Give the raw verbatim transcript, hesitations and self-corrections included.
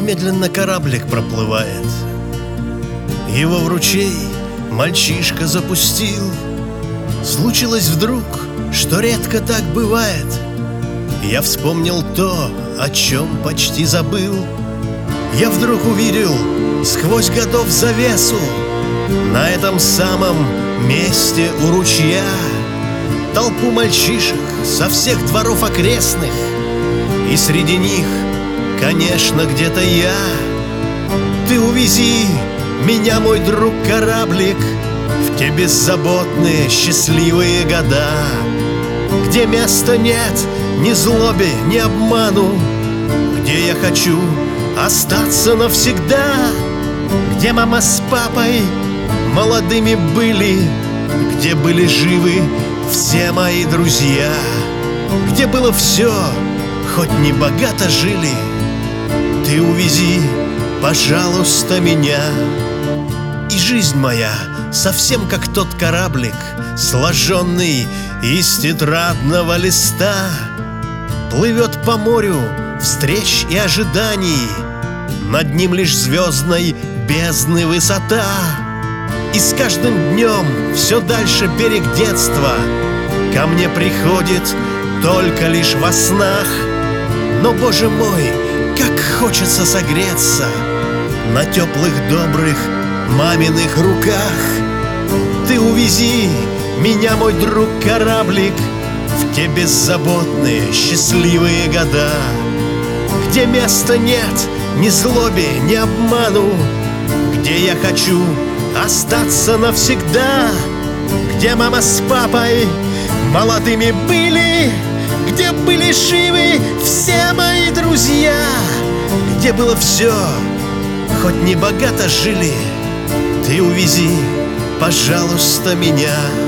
медленно кораблик проплывает. Его в ручей мальчишка запустил. Случилось вдруг, что редко так бывает. Я вспомнил то, о чем почти забыл. Я вдруг увидел сквозь годов завесу на этом самом месте у ручья толпу мальчишек со всех дворов окрестных. И среди них, конечно, где-то я. Ты увези меня, мой друг, кораблик, в те беззаботные счастливые года, где места нет ни злобе, ни обману, где я хочу остаться навсегда, где мама с папой молодыми были, где были живы все мои друзья, где было все, хоть не богато жили. Ты увези, пожалуйста, меня. И жизнь моя совсем как тот кораблик, сложенный из тетрадного листа, плывет по морю встреч и ожиданий, над ним лишь звездной бездны высота. И с каждым днем все дальше берег детства ко мне приходит только лишь во снах. Но, Боже мой, как хочется согреться на теплых, добрых маминых руках. Ты увези меня, мой друг, кораблик, в те беззаботные счастливые года, где места нет ни злобе, ни обману, где я хочу остаться навсегда, где мама с папой молодыми были, где были живы все мои друзья, где было все, хоть не богато жили. Ты увези, пожалуйста, меня.